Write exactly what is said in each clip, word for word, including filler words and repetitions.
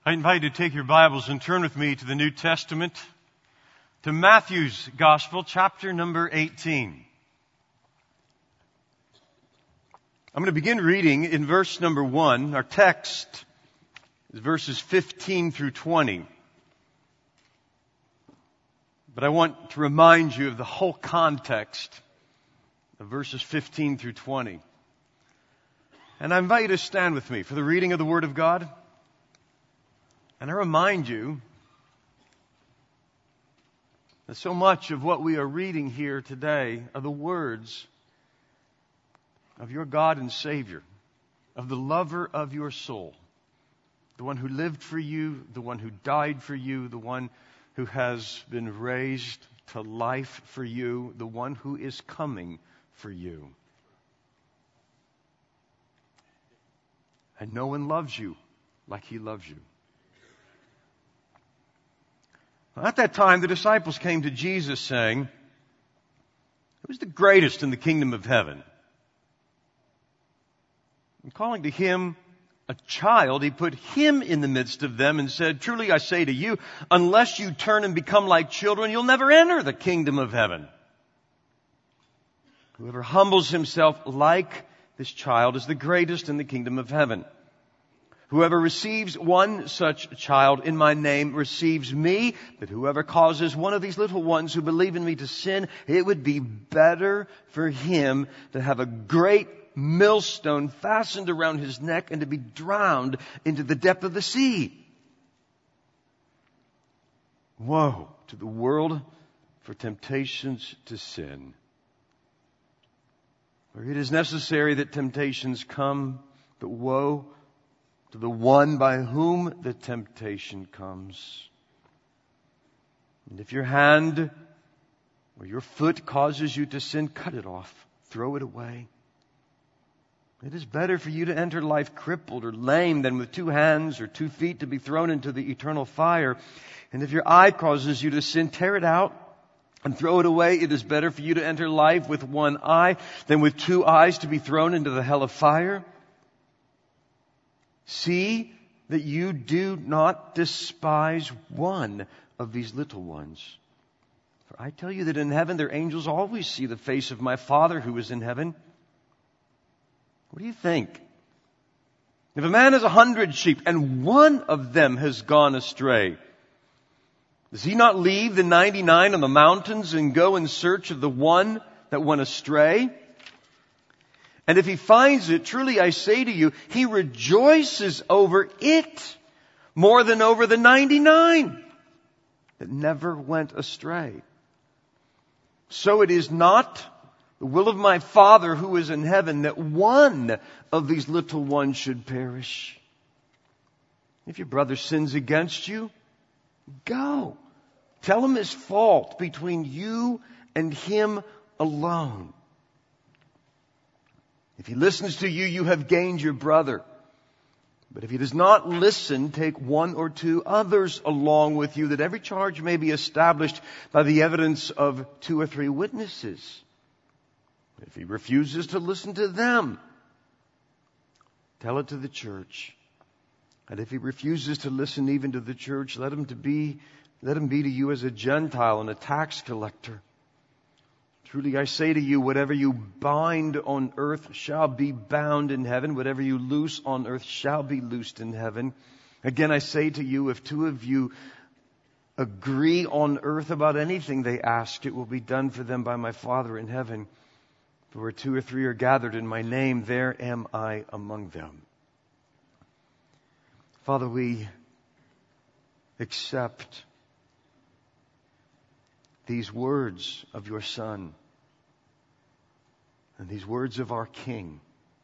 I invite you to take your Bibles and turn with me to the New Testament, to Matthew's Gospel, chapter number eighteen. I'm going to begin reading in verse number one. Our text is verses fifteen through twenty. But I want to remind you of the whole context of verses fifteen through twenty. And I invite you to stand with me for the reading of the Word of God. And I remind you that so much of what we are reading here today are the words of your God and Savior, of the lover of your soul, the one who lived for you, the one who died for you, the one who has been raised to life for you, the one who is coming for you. And no one loves you like He loves you. At that time, the disciples came to Jesus saying, "Who is the greatest in the kingdom of heaven?" And calling to Him a child, He put Him in the midst of them and said, "Truly I say to you, unless you turn and become like children, you'll never enter the kingdom of heaven. Whoever humbles himself like this child is the greatest in the kingdom of heaven. Whoever receives one such child in my name receives me, but whoever causes one of these little ones who believe in me to sin, it would be better for him to have a great millstone fastened around his neck and to be drowned into the depth of the sea." Woe to the world for temptations to sin. For it is necessary that temptations come, but woe to the one by whom the temptation comes. And if your hand or your foot causes you to sin, cut it off. Throw it away. It is better for you to enter life crippled or lame than with two hands or two feet to be thrown into the eternal fire. And if your eye causes you to sin, tear it out and throw it away. It is better for you to enter life with one eye than with two eyes to be thrown into the hell of fire. See that you do not despise one of these little ones. For I tell you that in heaven their angels always see the face of my Father who is in heaven. What do you think? If a man has a hundred sheep and one of them has gone astray, does he not leave the ninety-nine on the mountains and go in search of the one that went astray? And if he finds it, truly I say to you, he rejoices over it more than over the ninety-nine that never went astray. So it is not the will of my Father who is in heaven that one of these little ones should perish. If your brother sins against you, go. Tell him his fault between you and him alone. If he listens to you, you have gained your brother. But if he does not listen, take one or two others along with you, that every charge may be established by the evidence of two or three witnesses. If he refuses to listen to them, tell it to the church. And if he refuses to listen even to the church, let him to be, let him be to you as a Gentile and a tax collector. Truly I say to you, whatever you bind on earth shall be bound in heaven. Whatever you loose on earth shall be loosed in heaven. Again, I say to you, if two of you agree on earth about anything they ask, it will be done for them by my Father in heaven. For where two or three are gathered in my name, there am I among them. Father, we accept these words of your Son and these words of our King.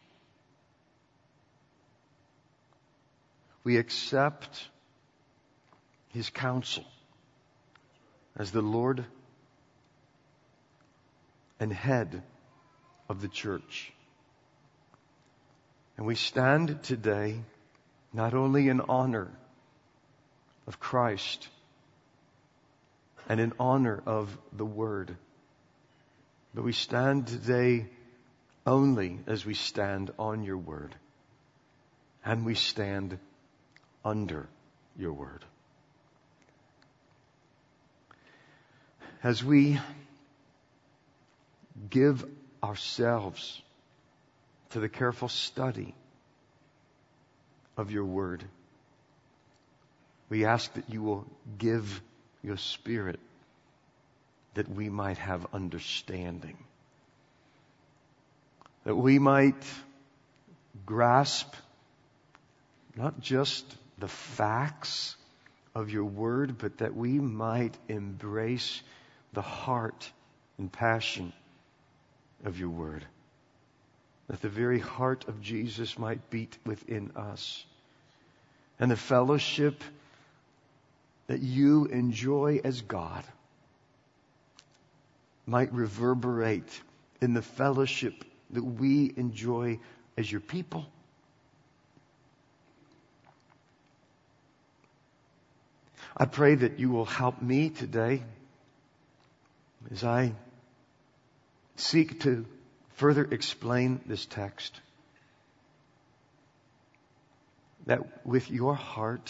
We accept His counsel as the Lord and head of the church. And we stand today not only in honor of Christ and in honor of the Word, but we stand today only as we stand on your Word, and we stand under your word. As we give ourselves to the careful study of your word, we ask that you will give your Spirit that we might have understanding, that we might grasp not just the facts of your word, but that we might embrace the heart and passion of your word. That the very heart of Jesus might beat within us. And the fellowship that you enjoy as God might reverberate in the fellowship that we enjoy as your people. I pray that you will help me today as I seek to further explain this text, that with your heart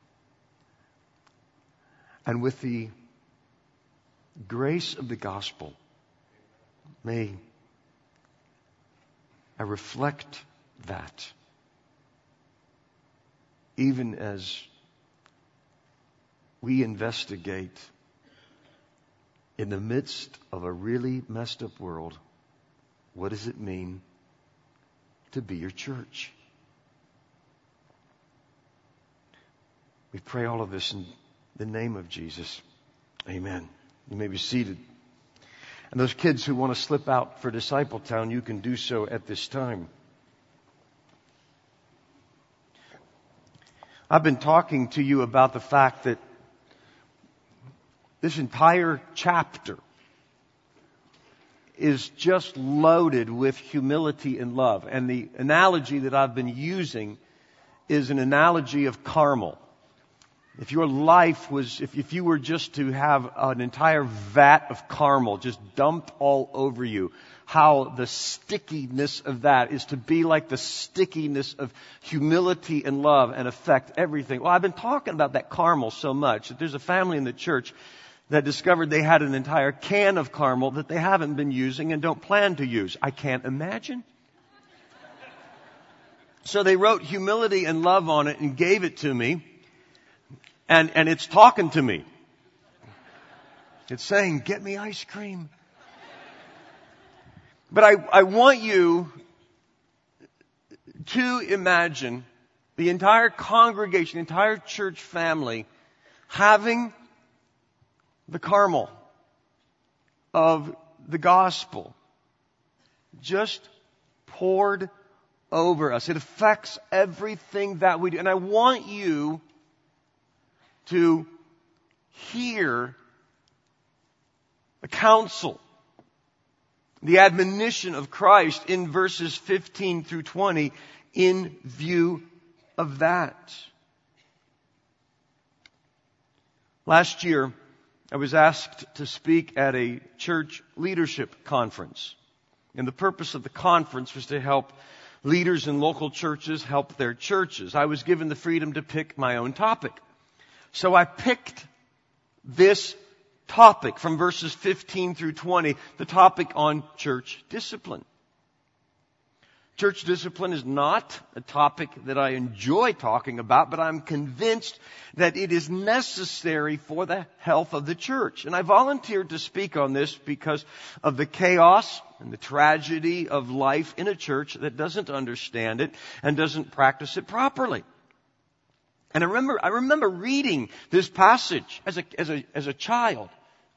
and with the grace of the gospel, may I reflect that, even as we investigate in the midst of a really messed up world, what does it mean to be your church? We pray all of this in the name of Jesus. Amen. You may be seated. And those kids who want to slip out for Discipletown, you can do so at this time. I've been talking to you about the fact that this entire chapter is just loaded with humility and love. And the analogy that I've been using is an analogy of Carmel. If your life was, if, if you were just to have an entire vat of caramel just dumped all over you, how the stickiness of that is to be like the stickiness of humility and love and affect everything. Well, I've been talking about that caramel so much that there's a family in the church that discovered they had an entire can of caramel that they haven't been using and don't plan to use. I can't imagine. So they wrote humility and love on it and gave it to me. And, and it's talking to me. It's saying, get me ice cream. But I, I want you to imagine the entire congregation, the entire church family having the caramel of the gospel just poured over us. It affects everything that we do. And I want you to hear the counsel, the admonition of Christ in verses fifteen through twenty in view of that. Last year, I was asked to speak at a church leadership conference. And the purpose of the conference was to help leaders in local churches help their churches. I was given the freedom to pick my own topic. So I picked this topic from verses fifteen through twenty, the topic on church discipline. Church discipline is not a topic that I enjoy talking about, but I'm convinced that it is necessary for the health of the church. And I volunteered to speak on this because of the chaos and the tragedy of life in a church that doesn't understand it and doesn't practice it properly. And I remember, I remember reading this passage as a, as a, as a child.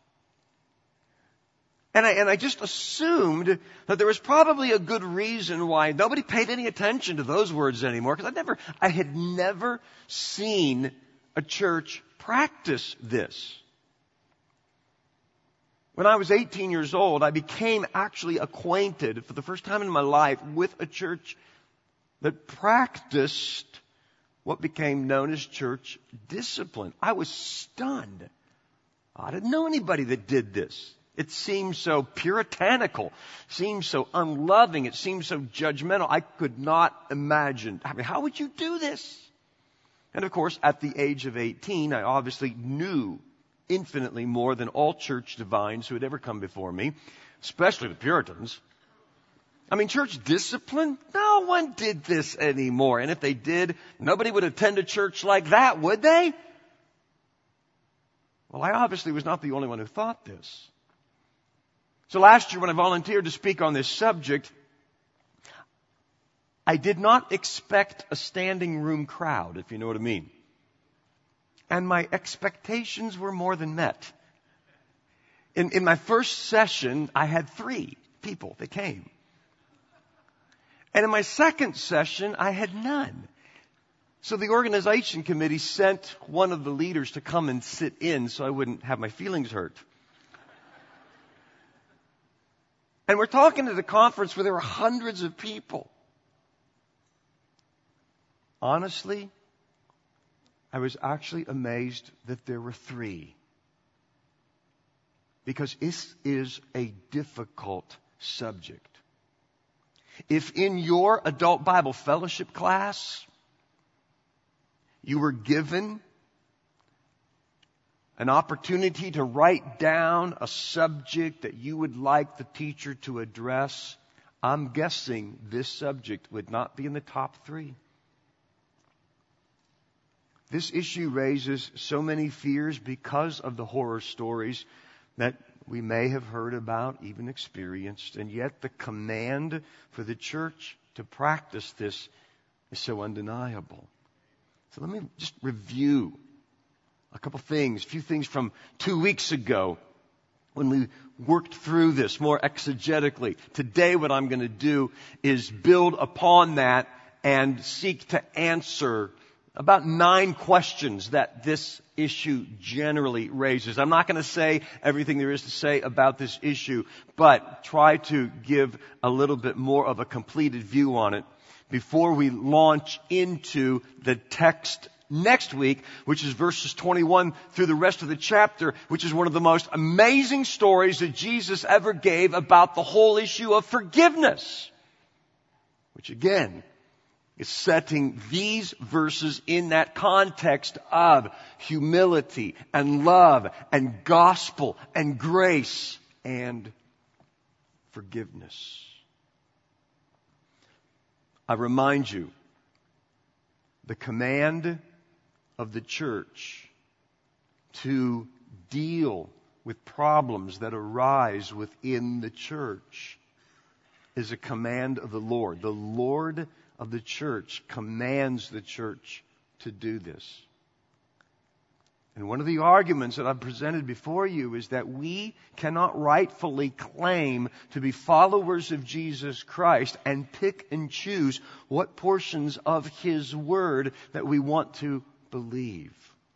And I, and I just assumed that there was probably a good reason why nobody paid any attention to those words anymore. Because I never, I had never seen a church practice this. When I was eighteen years old, I became actually acquainted for the first time in my life with a church that practiced what became known as church discipline. I was stunned. I didn't know anybody that did this. It seemed so puritanical, seemed so unloving, it seemed so judgmental. I could not imagine. I mean, how would you do this? And of course, at the age of eighteen, I obviously knew infinitely more than all church divines who had ever come before me, especially the Puritans. I mean, church discipline? No one did this anymore. And if they did, nobody would attend a church like that, would they? Well, I obviously was not the only one who thought this. So last year when I volunteered to speak on this subject, I did not expect a standing room crowd, if you know what I mean. And my expectations were more than met. In, in my first session, I had three people that came. And in my second session, I had none. So the organization committee sent one of the leaders to come and sit in so I wouldn't have my feelings hurt. And we're talking at a conference where there were hundreds of people. Honestly, I was actually amazed that there were three. Because this is a difficult subject. If in your adult Bible fellowship class, you were given an opportunity to write down a subject that you would like the teacher to address, I'm guessing this subject would not be in the top three. This issue raises so many fears because of the horror stories that we may have heard about, even experienced, and yet the command for the church to practice this is so undeniable. So let me just review a couple things, a few things from two weeks ago when we worked through this more exegetically. Today what I'm going to do is build upon that and seek to answer about nine questions that this issue generally raises. I'm not going to say everything there is to say about this issue, but try to give a little bit more of a completed view on it before we launch into the text next week, which is verses twenty-one through the rest of the chapter, which is one of the most amazing stories that Jesus ever gave about the whole issue of forgiveness, which again is setting these verses in that context of humility and love and gospel and grace and forgiveness. I remind you, the command of the church to deal with problems that arise within the church is a command of the Lord. The Lord of the church commands the church to do this. And one of the arguments that I've presented before you is that we cannot rightfully claim to be followers of Jesus Christ and pick and choose what portions of His Word that we want to believe.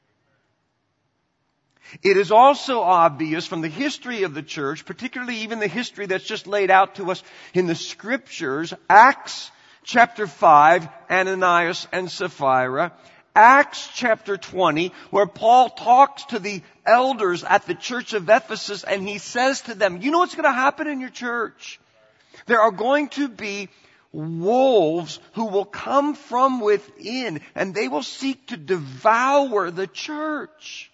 It is also obvious from the history of the church, particularly even the history that's just laid out to us in the Scriptures, Acts chapter five, Ananias and Sapphira, Acts chapter twenty, where Paul talks to the elders at the church of Ephesus and he says to them, you know what's going to happen in your church? There are going to be wolves who will come from within and they will seek to devour the church.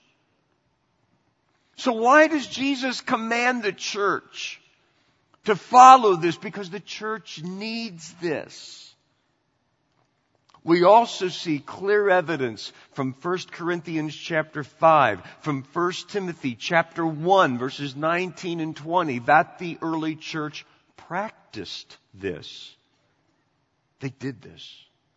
So why does Jesus command the church to follow this? Because the church needs this. We also see clear evidence from First Corinthians chapter five, from First Timothy chapter one, verses nineteen and twenty, that the early church practiced this. They did this.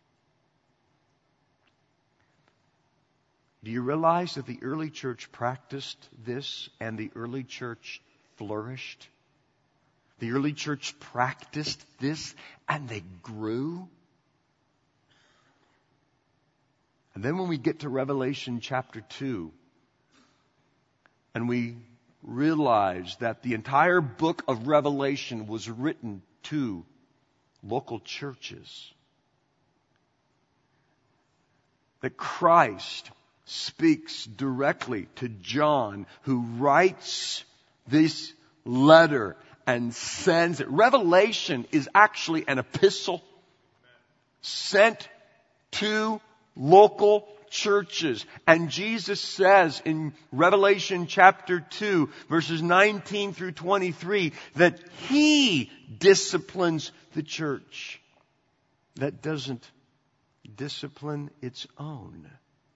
Do you realize that the early church practiced this and the early church flourished? The early church practiced this and they grew. And then when we get to Revelation chapter two, and we realize that the entire book of Revelation was written to local churches, that Christ speaks directly to John, who writes this letter and sends it. Revelation is actually an epistle sent to local churches. And Jesus says in Revelation chapter two, verses nineteen through twenty-three, that He disciplines the church that doesn't discipline its own.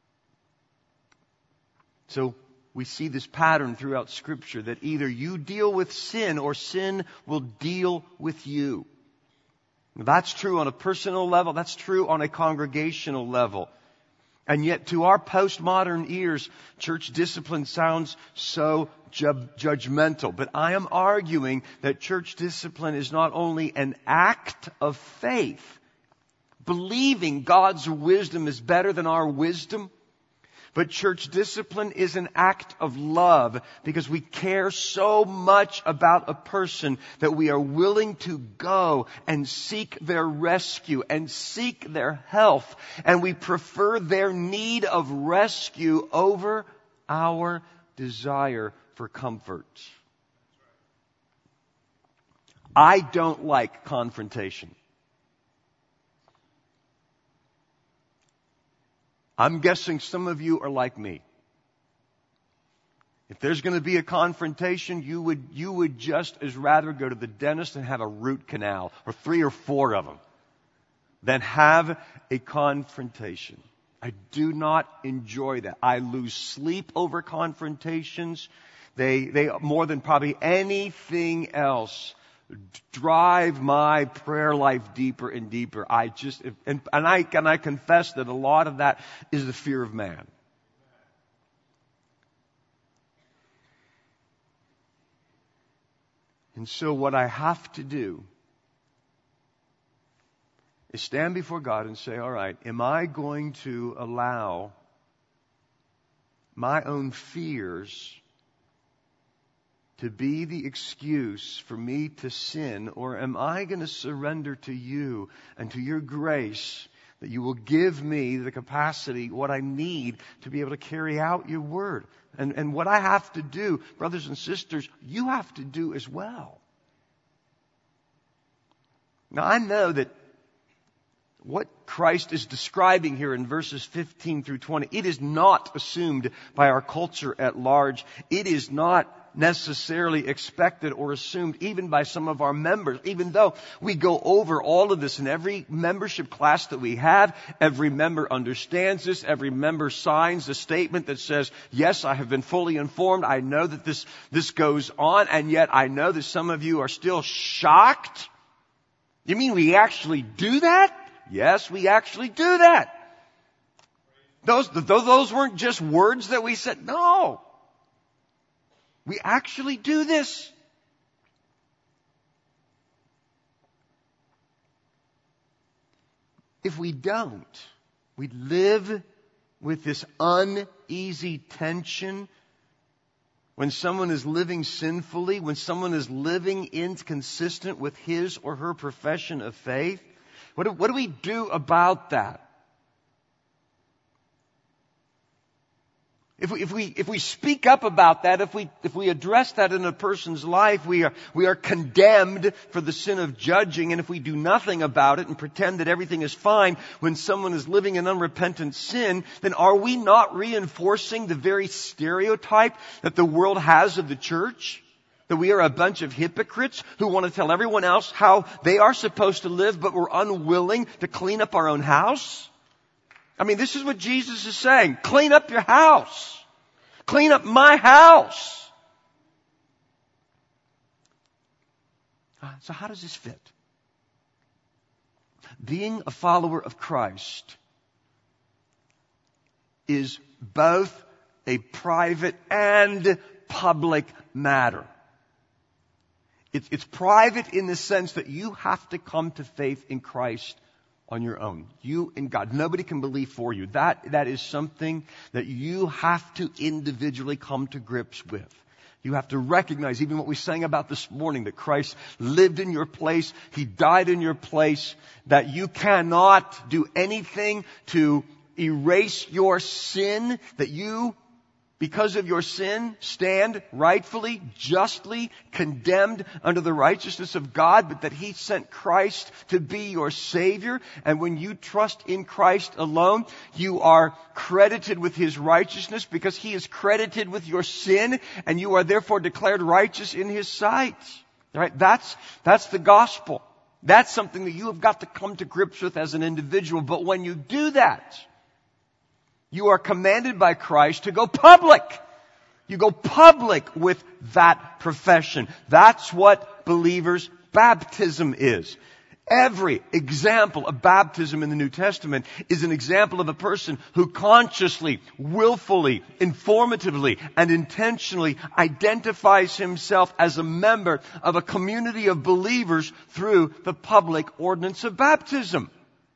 So we see this pattern throughout Scripture that either you deal with sin or sin will deal with you. That's true on a personal level. That's true on a congregational level. And yet to our postmodern ears, church discipline sounds so ju- judgmental. But I am arguing that church discipline is not only an act of faith, believing God's wisdom is better than our wisdom, but church discipline is an act of love because we care so much about a person that we are willing to go and seek their rescue and seek their health. And we prefer their need of rescue over our desire for comfort. I don't like confrontation. I'm guessing some of you are like me. If there's going to be a confrontation, you would, you would just as rather go to the dentist and have a root canal, or three or four of them, than have a confrontation. I do not enjoy that. I lose sleep over confrontations. They, they, more than probably anything else, drive my prayer life deeper and deeper. I just, and, and I, and I confess that a lot of that is the fear of man. And so what I have to do is stand before God and say, all right, am I going to allow my own fears to be the excuse for me to sin, or am I going to surrender to you and to your grace that you will give me the capacity, what I need to be able to carry out your word? And, and what I have to do, brothers and sisters, you have to do as well. Now I know that what Christ is describing here in verses fifteen through twenty, it is not assumed by our culture at large. It is not necessarily expected or assumed even by some of our members, even though we go over all of this in every membership class that we have. Every member understands this. Every member signs a statement that says, yes, I have been fully informed. I know that this, this goes on, and yet I know that some of you are still shocked. You mean we actually do that? Yes, we actually do that. Those, those weren't just words that we said. No. We actually do this. If we don't, we live with this uneasy tension when someone is living sinfully, when someone is living inconsistent with his or her profession of faith. What do, what do we do about that? If we, if we, if we speak up about that, if we, if we address that in a person's life, we are, we are condemned for the sin of judging. And if we do nothing about it and pretend that everything is fine when someone is living in unrepentant sin, then are we not reinforcing the very stereotype that the world has of the church? That we are a bunch of hypocrites who want to tell everyone else how they are supposed to live, but we're unwilling to clean up our own house? I mean, this is what Jesus is saying. Clean up your house. Clean up my house. So how does this fit? Being a follower of Christ is both a private and public matter. It's, it's private in the sense that you have to come to faith in Christ on your own. You and God. Nobody can believe for you. That, that is something that you have to individually come to grips with. You have to recognize, even what we sang about this morning, that Christ lived in your place. He died in your place. That you cannot do anything to erase your sin. That you because of your sin, stand rightfully, justly condemned under the righteousness of God, but that He sent Christ to be your Savior. And when you trust in Christ alone, you are credited with His righteousness because He is credited with your sin, and you are therefore declared righteous in His sight. Right? That's, that's the gospel. That's something that you have got to come to grips with as an individual. But when you do that, you are commanded by Christ to go public. You go public with that profession. That's what believers' baptism is. Every example of baptism in the New Testament is an example of a person who consciously, willfully, informatively, and intentionally identifies himself as a member of a community of believers through the public ordinance of baptism.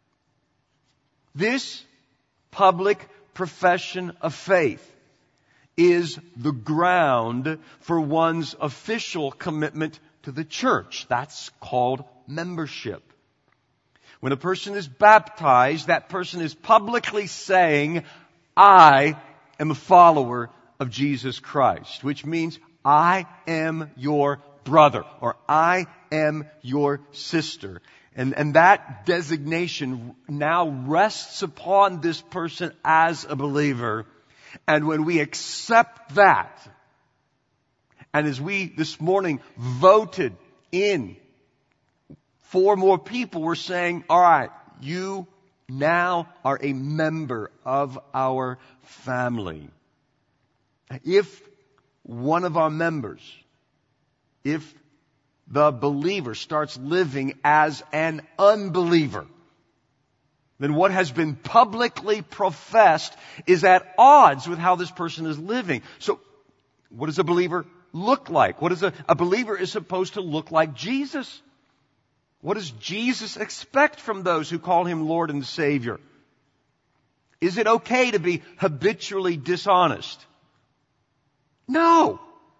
This public profession of faith is the ground for one's official commitment to the church. That's called membership. When a person is baptized, that person is publicly saying, I am a follower of Jesus Christ, which means I am your brother, or I am your sister. And, and that designation now rests upon this person as a believer. And when we accept that, and as we this morning voted in four more people, we're saying, all right, you now are a member of our family. If one of our members, if the believer starts living as an unbeliever, then what has been publicly professed is at odds with how this person is living. So, what does a believer look like? What is a, a believer is supposed to look like Jesus. What does Jesus expect from those who call Him Lord and Savior? Is it okay to be habitually dishonest? No.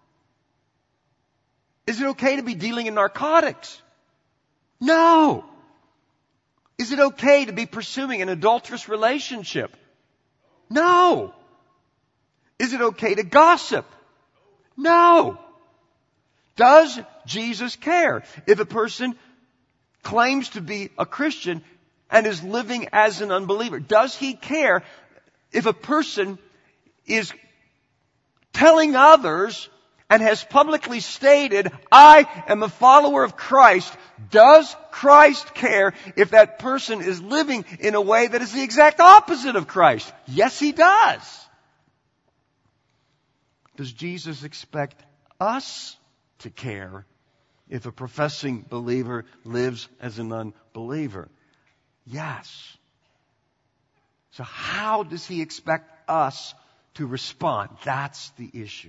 Is it okay to be dealing in narcotics? No. Is it okay to be pursuing an adulterous relationship? No. Is it okay to gossip? No. Does Jesus care if a person claims to be a Christian and is living as an unbeliever? Does He care if a person is telling others and has publicly stated, I am a follower of Christ? Does Christ care if that person is living in a way that is the exact opposite of Christ? Yes, He does. Does Jesus expect us to care if a professing believer lives as an unbeliever? Yes. So how does He expect us to respond? That's the issue.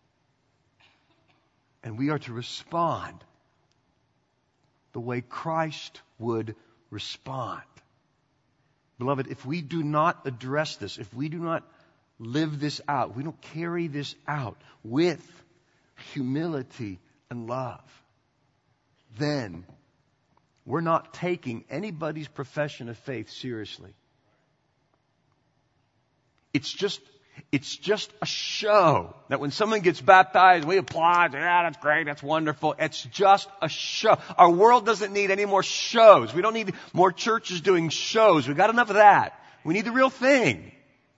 And we are to respond the way Christ would respond. Beloved, if we do not address this, if we do not live this out, we don't carry this out with humility and love, then we're not taking anybody's profession of faith seriously. It's just It's just a show. That when someone gets baptized, we applaud. Yeah, that's great. That's wonderful. It's just a show. Our world doesn't need any more shows. We don't need more churches doing shows. We've got enough of that. We need the real thing.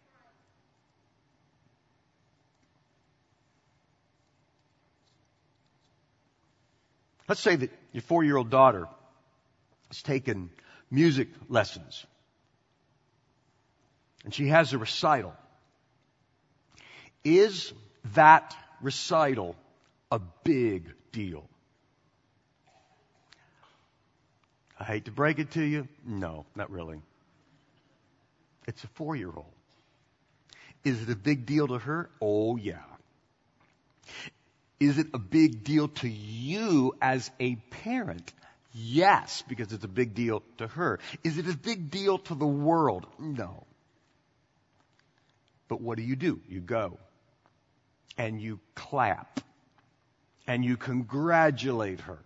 Let's say that your four-year-old daughter has taken music lessons. And she has a recital. Is that recital a big deal? I hate to break it to you. No, not really. It's a four-year-old. Is it a big deal to her? Oh, yeah. Is it a big deal to you as a parent? Yes, because it's a big deal to her. Is it a big deal to the world? No. But what do you do? You go. And you clap. And you congratulate her.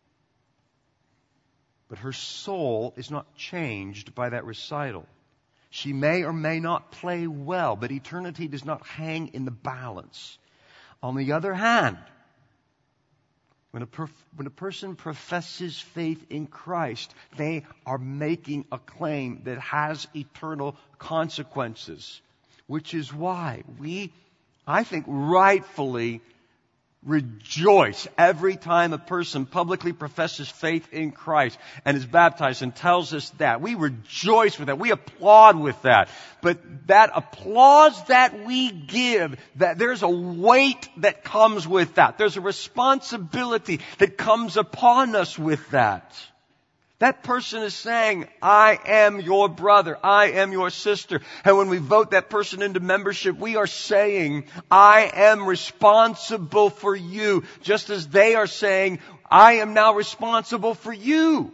But her soul is not changed by that recital. She may or may not play well, but eternity does not hang in the balance. On the other hand, when a, perf- when a person professes faith in Christ, they are making a claim that has eternal consequences, which is why we, I think, rightfully rejoice every time a person publicly professes faith in Christ and is baptized and tells us that. We rejoice with that. We applaud with that. But that applause that we give, that there's a weight that comes with that. There's a responsibility that comes upon us with that. That person is saying, I am your brother, I am your sister. And when we vote that person into membership, we are saying, I am responsible for you, just as they are saying, I am now responsible for you.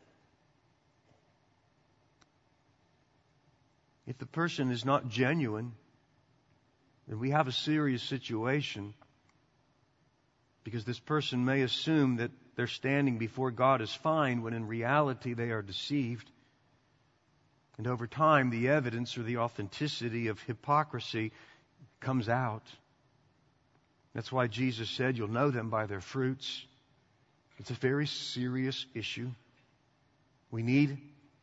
If the person is not genuine, then we have a serious situation, because this person may assume that their standing before God is fine, when in reality they are deceived. And over time, the evidence or the authenticity of hypocrisy comes out. That's why Jesus said, you'll know them by their fruits. It's a very serious issue. We need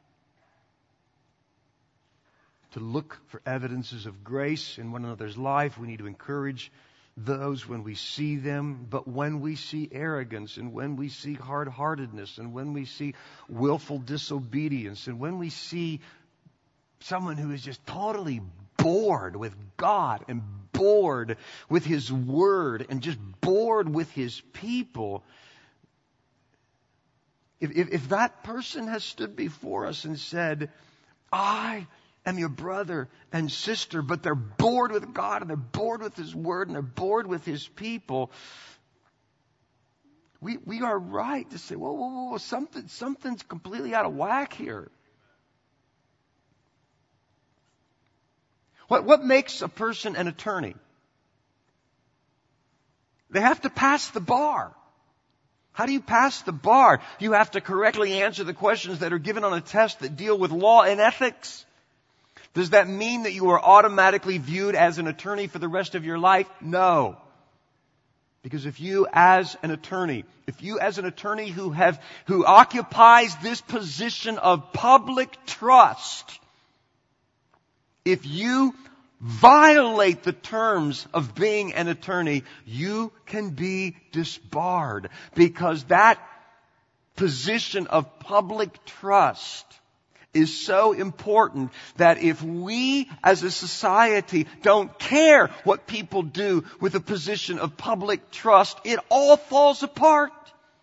to look for evidences of grace in one another's life. We need to encourage those when we see them. But when we see arrogance, and when we see hard-heartedness, and when we see willful disobedience, and when we see someone who is just totally bored with God and bored with His Word and just bored with His people, if, if, if that person has stood before us and said, I am your brother and sister, but they're bored with God and they're bored with His Word and they're bored with His people, we we are right to say, whoa, whoa, whoa, something, something's completely out of whack here. What, what makes a person an attorney? They have to pass the bar. How do you pass the bar? You have to correctly answer the questions that are given on a test that deal with law and ethics. Does that mean that you are automatically viewed as an attorney for the rest of your life? No. Because if you as an attorney, if you as an attorney who have, who occupies this position of public trust, if you violate the terms of being an attorney, you can be disbarred, because that position of public trust is so important that if we as a society don't care what people do with a position of public trust, it all falls apart.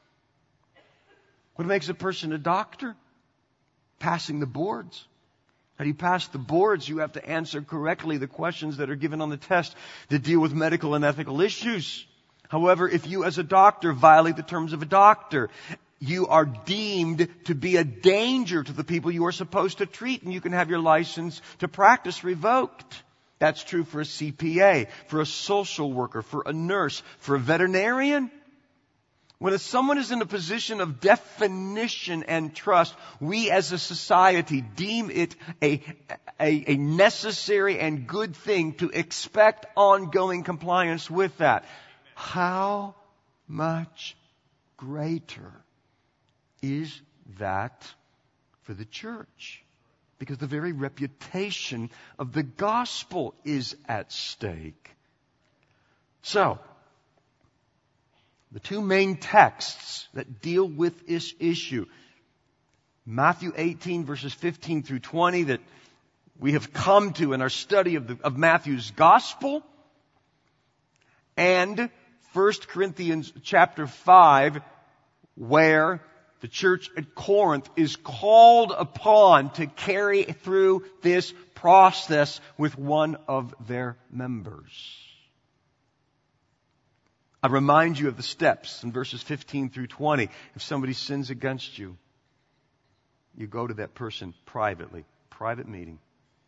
What makes a person a doctor? Passing the boards. How do you pass the boards? You have to answer correctly the questions that are given on the test that deal with medical and ethical issues. However, if you as a doctor violate the terms of a doctor, you are deemed to be a danger to the people you are supposed to treat, and you can have your license to practice revoked. That's true for a C P A, for a social worker, for a nurse, for a veterinarian. When someone is in a position of definition and trust, we as a society deem it a, a, a necessary and good thing to expect ongoing compliance with that. How much greater is that for the church? Because the very reputation of the gospel is at stake. So, the two main texts that deal with this issue, Matthew eighteen verses fifteen through twenty, that we have come to in our study of, the, of Matthew's gospel, and First Corinthians chapter five, where the church at Corinth is called upon to carry through this process with one of their members. I remind you of the steps in verses fifteen through twenty. If somebody sins against you, you go to that person privately, private meeting.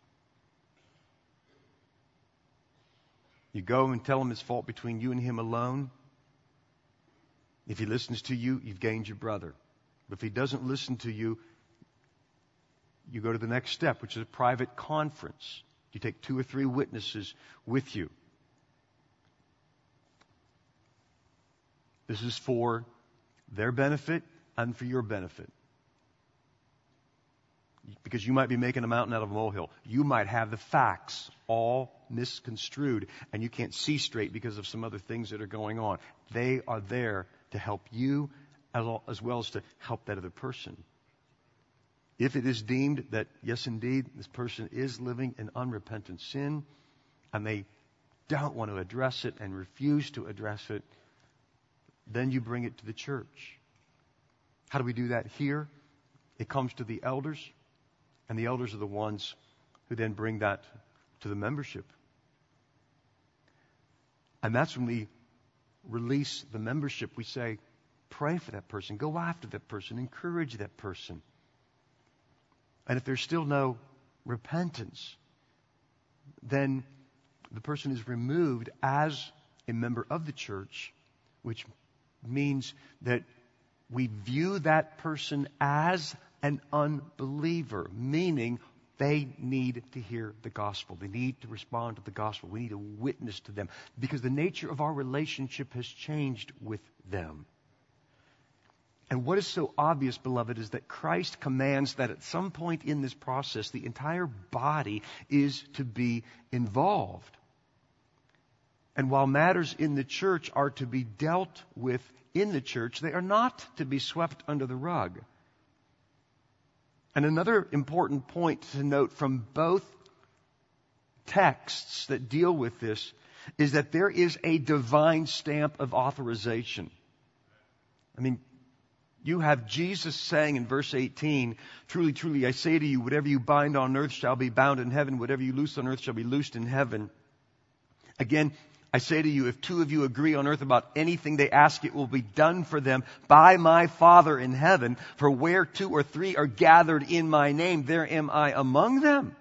You go and tell him his fault between you and him alone. If he listens to you, you've gained your brother. But if he doesn't listen to you, you go to the next step, which is a private conference. You take two or three witnesses with you. This is for their benefit and for your benefit. Because you might be making a mountain out of a molehill. You might have the facts all misconstrued and you can't see straight because of some other things that are going on. They are there to help you as well as to help that other person. If it is deemed that, yes, indeed, this person is living in unrepentant sin and they don't want to address it and refuse to address it, then you bring it to the church. How do we do that here? It comes to the elders, and the elders are the ones who then bring that to the membership. And that's when we release the membership. We say, pray for that person, go after that person, encourage that person. And if there's still no repentance, then the person is removed as a member of the church, which means that we view that person as an unbeliever, meaning they need to hear the gospel. They need to respond to the gospel. We need to witness to them because the nature of our relationship has changed with them. And what is so obvious, beloved, is that Christ commands that at some point in this process, the entire body is to be involved. And while matters in the church are to be dealt with in the church, they are not to be swept under the rug. And another important point to note from both texts that deal with this is that there is a divine stamp of authorization. I mean, you have Jesus saying in verse eighteen, truly, truly, I say to you, whatever you bind on earth shall be bound in heaven. Whatever you loose on earth shall be loosed in heaven. Again, I say to you, if two of you agree on earth about anything they ask, it will be done for them by my Father in heaven. For where two or three are gathered in my name, there am I among them.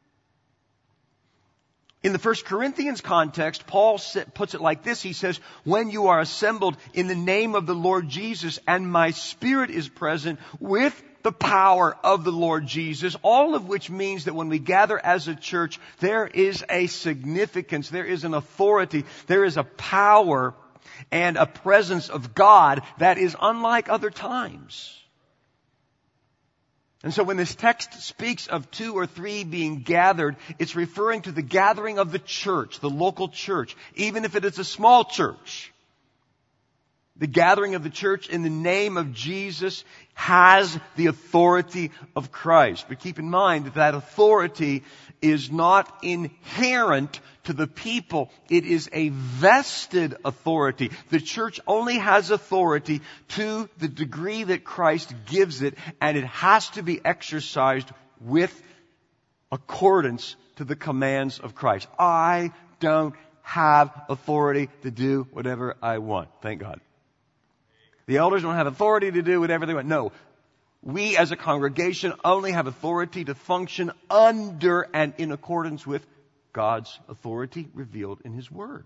In the First Corinthians context, Paul puts it like this. He says, when you are assembled in the name of the Lord Jesus and my Spirit is present with the power of the Lord Jesus, all of which means that when we gather as a church, there is a significance, there is an authority, there is a power and a presence of God that is unlike other times. And so when this text speaks of two or three being gathered, it's referring to the gathering of the church, the local church, even if it is a small church. The gathering of the church in the name of Jesus has the authority of Christ. But keep in mind that that authority is not inherent to the people. It is a vested authority. The church only has authority to the degree that Christ gives it, and it has to be exercised with accordance to the commands of Christ. I don't have authority to do whatever I want. Thank God. The elders don't have authority to do whatever they want. No. We as a congregation only have authority to function under and in accordance with God's authority revealed in His Word.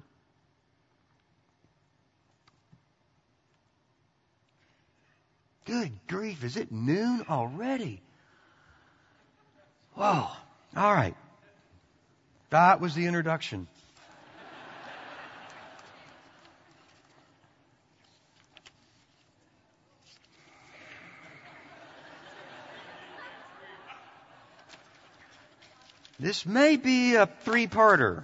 Good grief, is it noon already? Whoa. All right. That was the introduction. This may be a three-parter.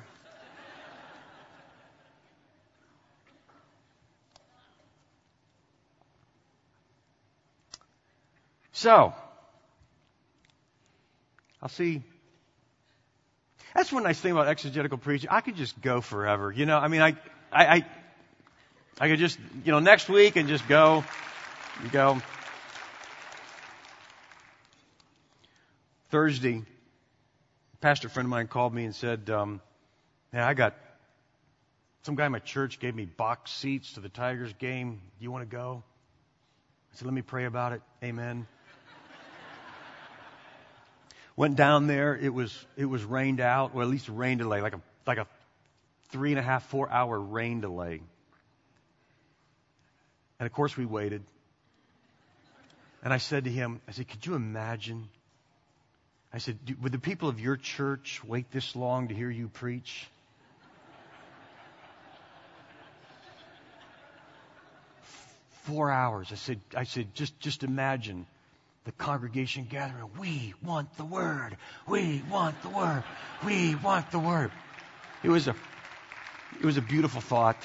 So, I'll see. That's one nice thing about exegetical preaching. I could just go forever. You know, I mean, I, I, I, I could just, you know, next week and just go, and go. Thursday, a pastor friend of mine called me and said, um, yeah, I got, some guy in my church gave me box seats to the Tigers game. Do you want to go? I said, let me pray about it. Amen. Went down there. It was, it was rained out, or at least a rain delay, like a, like a three and a half, four hour rain delay. And of course we waited. And I said to him, I said, could you imagine I said, would the people of your church wait this long to hear you preach? Four hours. I said, I said, just, just imagine the congregation gathering. We want the word. We want the word. We want the word. It was a, it was a beautiful thought.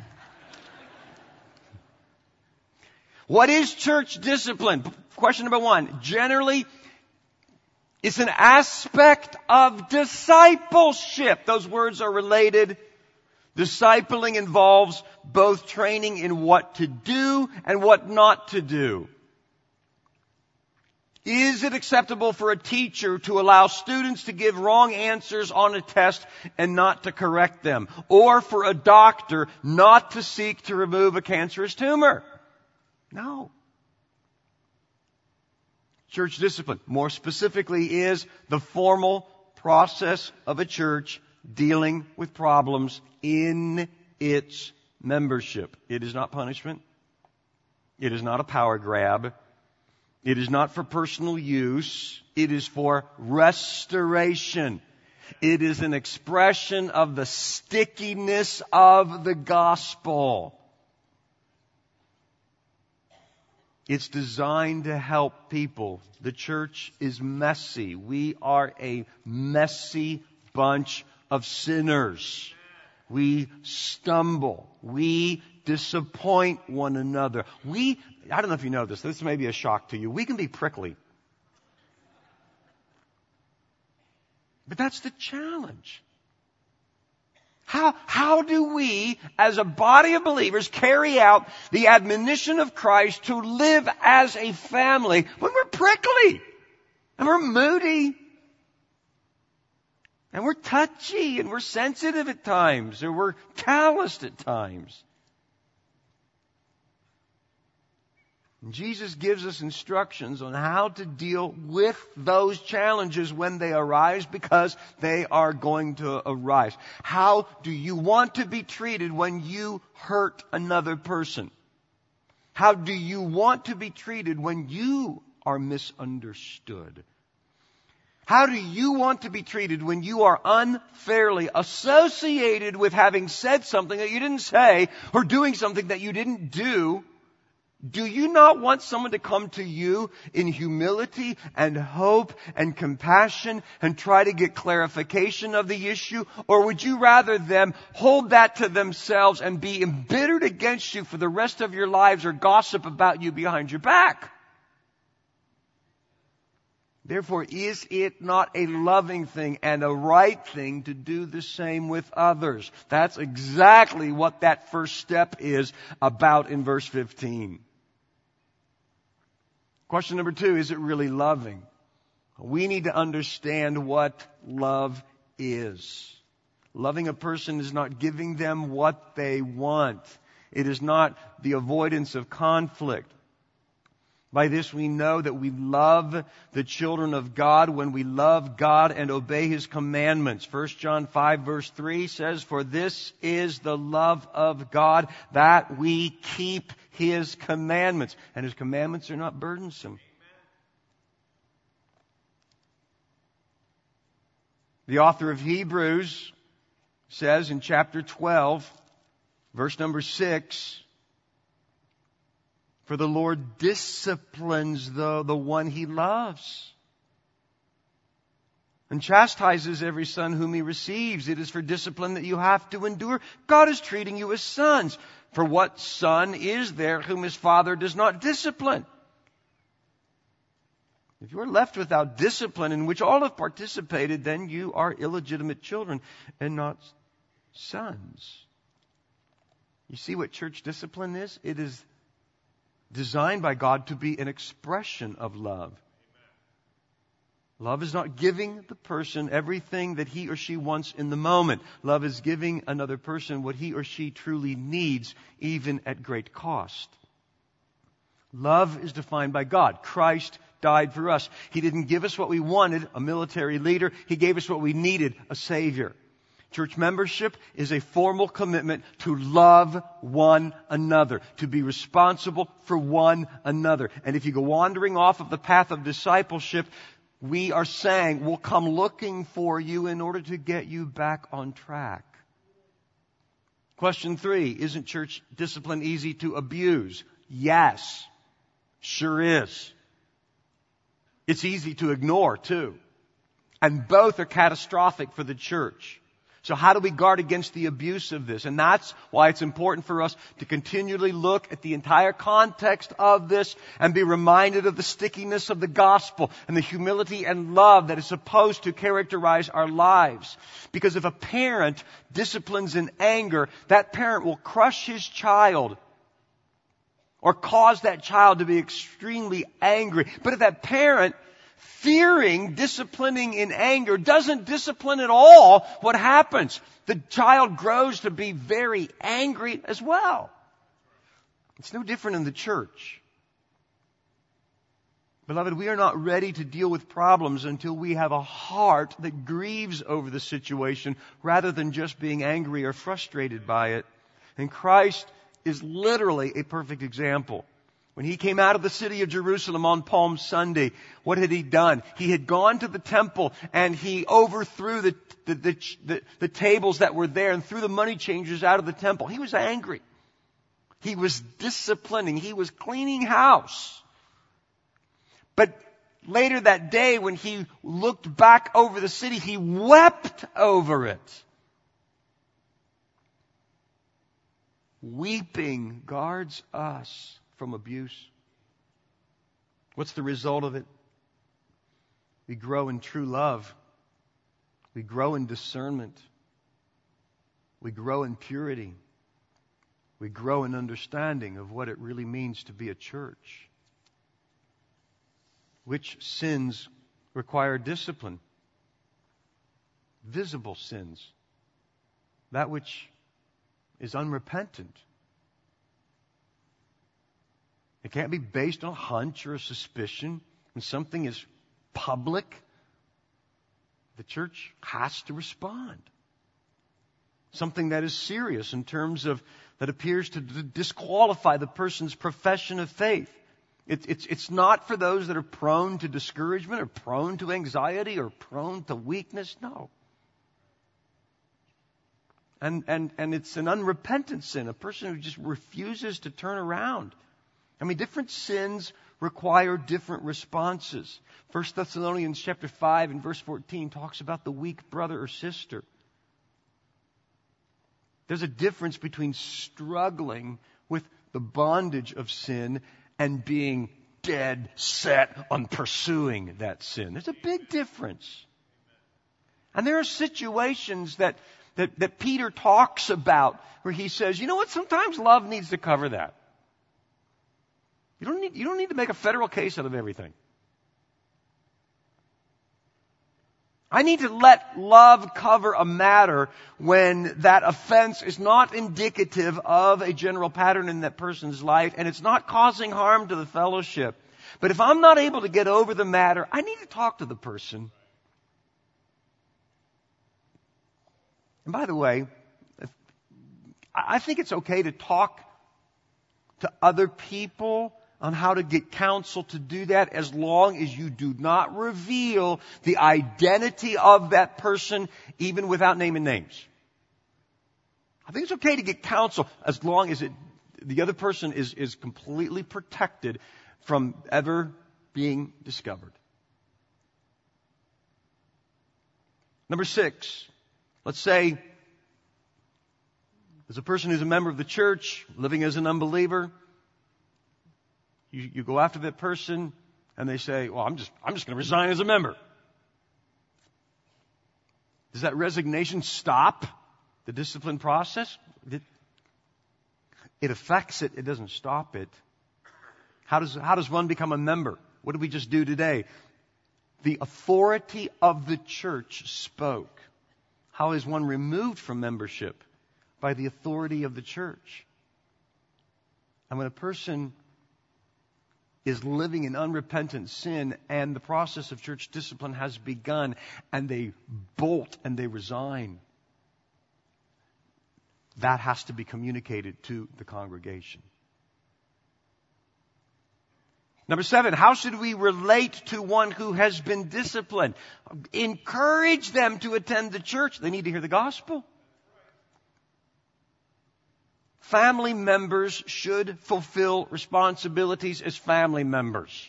What is church discipline? Question number one. Generally, it's an aspect of discipleship. Those words are related. Discipling involves both training in what to do and what not to do. Is it acceptable for a teacher to allow students to give wrong answers on a test and not to correct them? Or for a doctor not to seek to remove a cancerous tumor? No. Church discipline, more specifically, is the formal process of a church dealing with problems in its membership. It is not punishment. It is not a power grab. It is not for personal use. It is for restoration. It is an expression of the stickiness of the gospel. It's designed to help people. The church is messy. We are a messy bunch of sinners. We stumble. We disappoint one another. We, I don't know if you know this, this may be a shock to you. We can be prickly. But that's the challenge. How, how do we, as a body of believers, carry out the admonition of Christ to live as a family when we're prickly and we're moody and we're touchy and we're sensitive at times or we're calloused at times? And Jesus gives us instructions on how to deal with those challenges when they arise, because they are going to arise. How do you want to be treated when you hurt another person? How do you want to be treated when you are misunderstood? How do you want to be treated when you are unfairly associated with having said something that you didn't say or doing something that you didn't do? Do you not want someone to come to you in humility and hope and compassion and try to get clarification of the issue? Or would you rather them hold that to themselves and be embittered against you for the rest of your lives or gossip about you behind your back? Therefore, is it not a loving thing and a right thing to do the same with others? That's exactly what that first step is about in verse fifteen. Question number two, is it really loving? We need to understand what love is. Loving a person is not giving them what they want. It is not the avoidance of conflict. By this we know that we love the children of God when we love God and obey His commandments. First John five verse three says, "For this is the love of God, that we keep His commandments." And His commandments are not burdensome. The author of Hebrews says in chapter twelve, verse number six, "For the Lord disciplines the, the one He loves, and chastises every son whom He receives. It is for discipline that you have to endure." God is treating you as sons. For what son is there whom his father does not discipline? If you are left without discipline, in which all have participated, then you are illegitimate children and not sons. You see what church discipline is? It is designed by God to be an expression of love. Love is not giving the person everything that he or she wants in the moment. Love is giving another person what he or she truly needs, even at great cost. Love is defined by God. Christ died for us. He didn't give us what we wanted, a military leader. He gave us what we needed, a Savior. Church membership is a formal commitment to love one another, to be responsible for one another. And if you go wandering off of the path of discipleship, we are saying we'll come looking for you in order to get you back on track. Question three, isn't church discipline easy to abuse? Yes, sure is. It's easy to ignore too. And both are catastrophic for the church. So how do we guard against the abuse of this? And that's why it's important for us to continually look at the entire context of this and be reminded of the stickiness of the gospel and the humility and love that is supposed to characterize our lives. Because if a parent disciplines in anger, that parent will crush his child or cause that child to be extremely angry. But if that parent, fearing disciplining in anger, doesn't discipline at all, what happens? The child grows to be very angry as well. It's no different in the church. Beloved, we are not ready to deal with problems until we have a heart that grieves over the situation rather than just being angry or frustrated by it. And Christ is literally a perfect example. When he came out of the city of Jerusalem on Palm Sunday, what had he done? He had gone to the temple and he overthrew the, the, the, the, the tables that were there and threw the money changers out of the temple. He was angry. He was disciplining. He was cleaning house. But later that day when he looked back over the city, he wept over it. Weeping guards us from abuse. What's the result of it? We grow in true love. We grow in discernment. We grow in purity. We grow in understanding of what it really means to be a church. Which sins require discipline? Visible sins. That which is unrepentant. It can't be based on a hunch or a suspicion. When something is public, the church has to respond. Something that is serious in terms of, that appears to disqualify the person's profession of faith. It, it's, it's not for those that are prone to discouragement or prone to anxiety or prone to weakness. No. And, and, and it's an unrepentant sin, a person who just refuses to turn around. I mean, different sins require different responses. First Thessalonians chapter five and verse fourteen talks about the weak brother or sister. There's a difference between struggling with the bondage of sin and being dead set on pursuing that sin. There's a big difference. And there are situations that, that, that Peter talks about where he says, you know what, sometimes love needs to cover that. You don't need, you don't need to make a federal case out of everything. I need to let love cover a matter when that offense is not indicative of a general pattern in that person's life and it's not causing harm to the fellowship. But if I'm not able to get over the matter, I need to talk to the person. And by the way, I think it's okay to talk to other people on how to get counsel to do that as long as you do not reveal the identity of that person even without naming names. I think it's okay to get counsel as long as it, the other person is, is completely protected from ever being discovered. Number six, let's say there's a person who's a member of the church living as an unbeliever. You, you go after that person and they say, well, I'm just, I'm just going to resign as a member. Does that resignation stop the discipline process? It, it affects it. It doesn't stop it. How does, how does one become a member? What did we just do today? The authority of the church spoke. How is one removed from membership? By the authority of the church. And when a person is living in unrepentant sin and the process of church discipline has begun and they bolt and they resign, that has to be communicated to the congregation. Number seven, how should we relate to one who has been disciplined? Encourage them to attend the church. They need to hear the gospel. Family members should fulfill responsibilities as family members.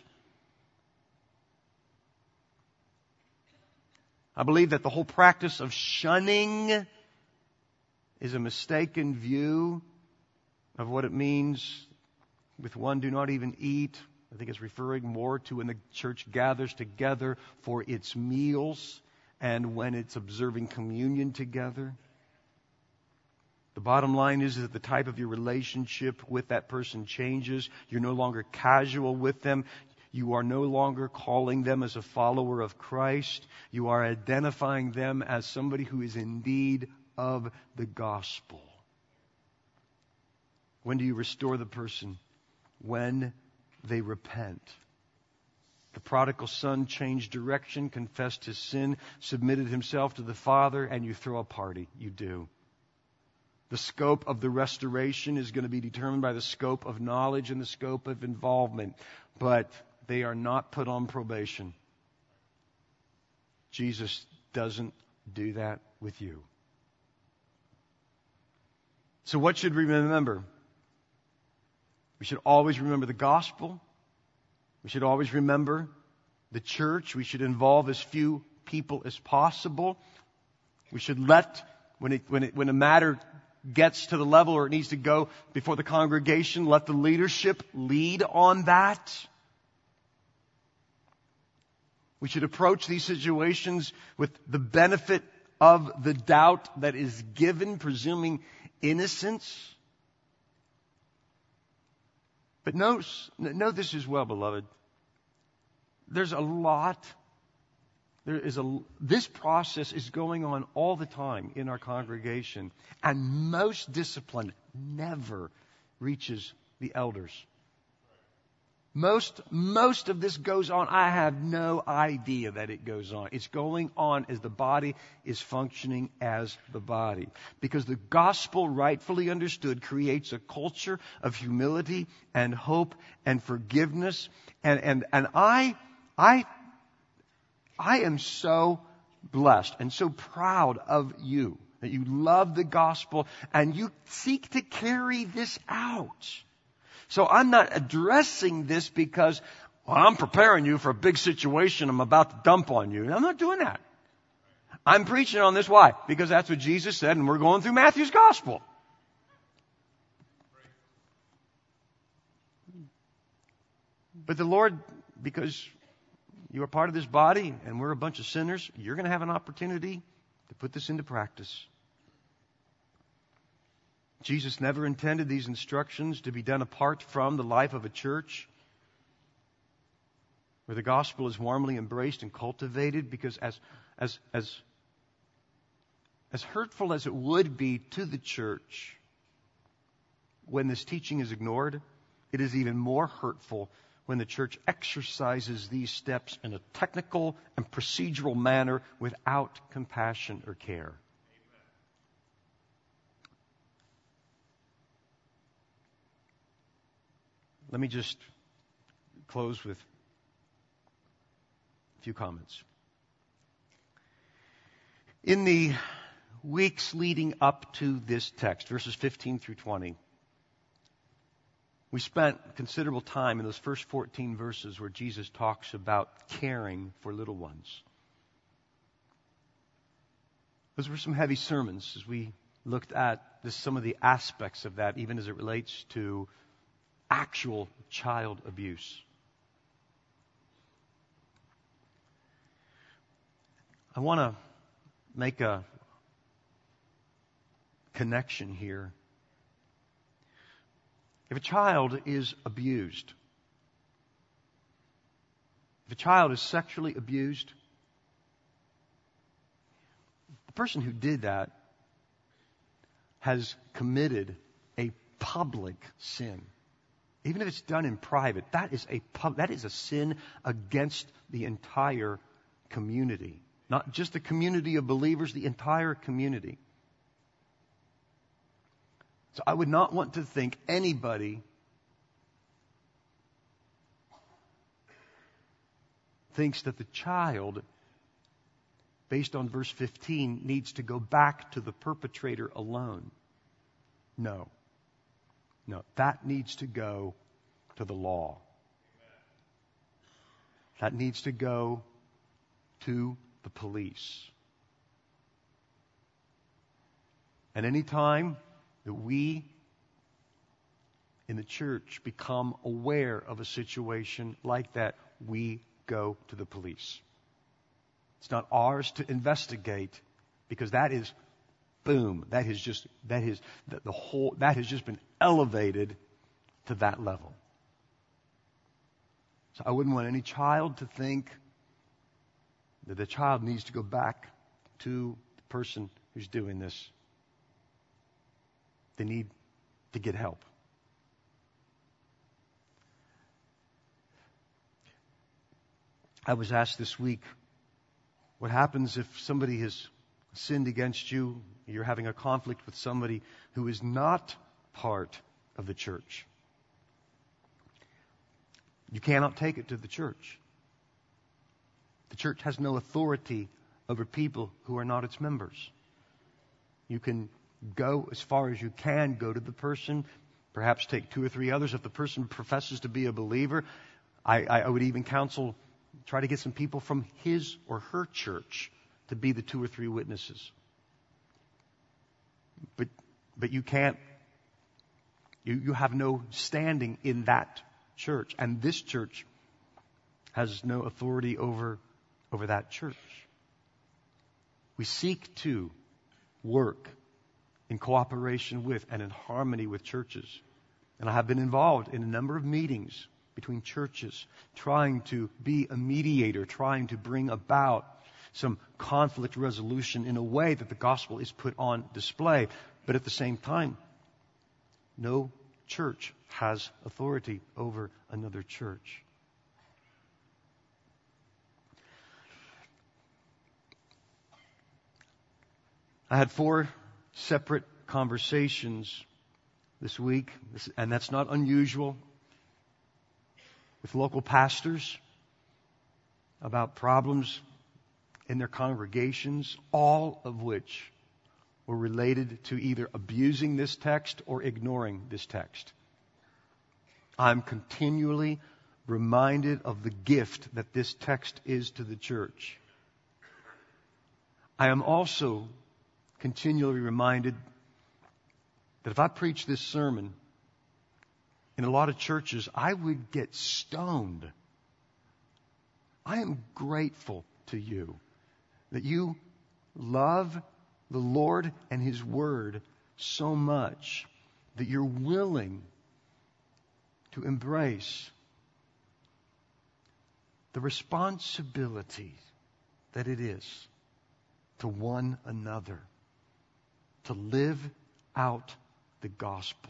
I believe that the whole practice of shunning is a mistaken view of what it means with one do not even eat. I think it's referring more to when the church gathers together for its meals and when it's observing communion together. The bottom line is that the type of your relationship with that person changes. You're no longer casual with them. You are no longer calling them as a follower of Christ. You are identifying them as somebody who is indeed of the gospel. When do you restore the person? When they repent. The prodigal son changed direction, confessed his sin, submitted himself to the Father, and you throw a party. You do. The scope of the restoration is going to be determined by the scope of knowledge and the scope of involvement. But they are not put on probation. Jesus doesn't do that with you. So what should we remember? We should always remember the gospel. We should always remember the church. We should involve as few people as possible. We should let, when it, when it, when a matter gets to the level where it needs to go before the congregation, let the leadership lead on that. We should approach these situations with the benefit of the doubt that is given, presuming innocence. But know, know this as well, beloved. There's a lot, there is a, this process is going on all the time in our congregation. And most discipline never reaches the elders. Most, most of this goes on. I have no idea that it goes on. It's going on as the body is functioning as the body. Because the gospel, rightfully understood, creates a culture of humility and hope and forgiveness. And, and, and I, I, I am so blessed and so proud of you that you love the gospel and you seek to carry this out. So I'm not addressing this because well, I'm preparing you for a big situation I'm about to dump on you. I'm not doing that. I'm preaching on this. Why? Because that's what Jesus said, and we're going through Matthew's gospel. But the Lord, because you are part of this body and we're a bunch of sinners, you're going to have an opportunity to put this into practice. Jesus never intended these instructions to be done apart from the life of a church where the gospel is warmly embraced and cultivated, because as, as, as, as hurtful as it would be to the church when this teaching is ignored, it is even more hurtful when the church exercises these steps in a technical and procedural manner without compassion or care. Let me just close with a few comments. In the weeks leading up to this text, verses fifteen through twenty, we spent considerable time in those first fourteen verses where Jesus talks about caring for little ones. Those were some heavy sermons as we looked at this, some of the aspects of that, even as it relates to actual child abuse. I want to make a connection here. If a child is abused, if a child is sexually abused, the person who did that has committed a public sin. Even if it's done in private, that is a pub, that is a sin against the entire community. Not just the community of believers, the entire community. So I would not want to think anybody thinks that the child, based on verse fifteen, needs to go back to the perpetrator alone. No. No, that needs to go to the law. That needs to go to the police. And any time that we in the church become aware of a situation like that, we go to the police. It's not ours to investigate, because that is, boom, that has just, that is, the, the whole, that has just been elevated to that level. So I wouldn't want any child to think that the child needs to go back to the person who's doing this. They need to get help. I was asked this week, what happens if somebody has sinned against you, you're having a conflict with somebody who is not part of the church? You cannot take it to the church. The church has no authority over people who are not its members. You can go as far as you can, go to the person, perhaps take two or three others. If the person professes to be a believer, I, I would even counsel, try to get some people from his or her church to be the two or three witnesses. But but you can't, you, you have no standing in that church. And this church has no authority over, over that church. We seek to work in cooperation with and in harmony with churches. And I have been involved in a number of meetings between churches, trying to be a mediator, trying to bring about some conflict resolution in a way that the gospel is put on display. But at the same time, no church has authority over another church. I had four separate conversations this week, and that's not unusual, with local pastors about problems in their congregations, all of which were related to either abusing this text or ignoring this text. I'm continually reminded of the gift that this text is to the church. I am also continually reminded that if I preach this sermon in a lot of churches, I would get stoned. I am grateful to you that you love the Lord and His Word so much that you're willing to embrace the responsibility that it is to one another to live out the gospel.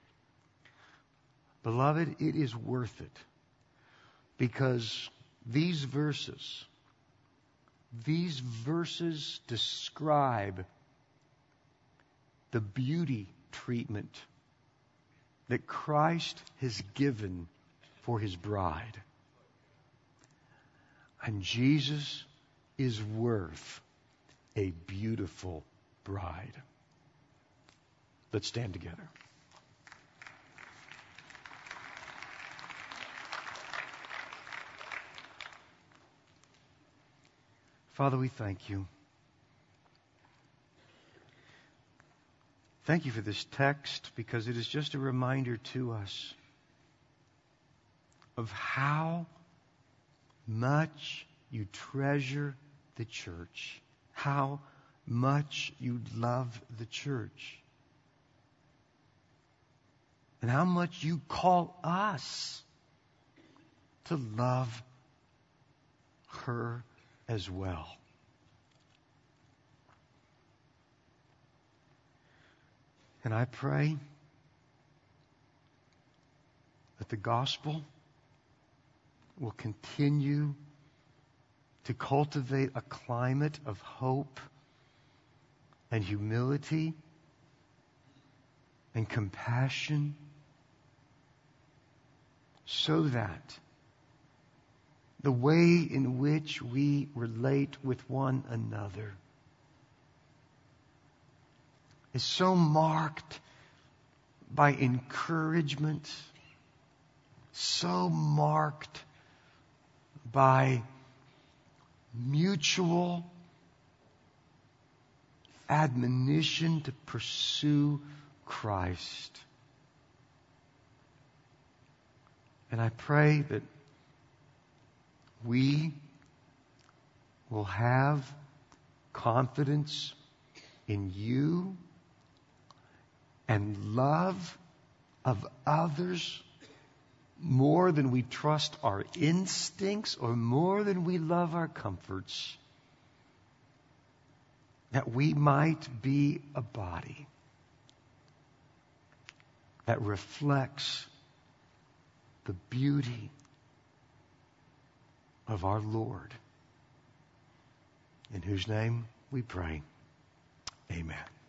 Beloved, it is worth it, because these verses, these verses describe the beauty treatment that Christ has given for His bride. And Jesus is worth a beautiful bride. Let's stand together. Father, we thank you. Thank you for this text, because it is just a reminder to us of how much you treasure the church, how much you love the church, and how much you call us to love her as well. And I pray that the gospel will continue to cultivate a climate of hope and humility and compassion, so that the way in which we relate with one another is so marked by encouragement, so marked by mutual admonition to pursue Christ. And I pray that we will have confidence in you and love of others more than we trust our instincts or more than we love our comforts. That we might be a body that reflects the beauty of our Lord, in whose name we pray. Amen.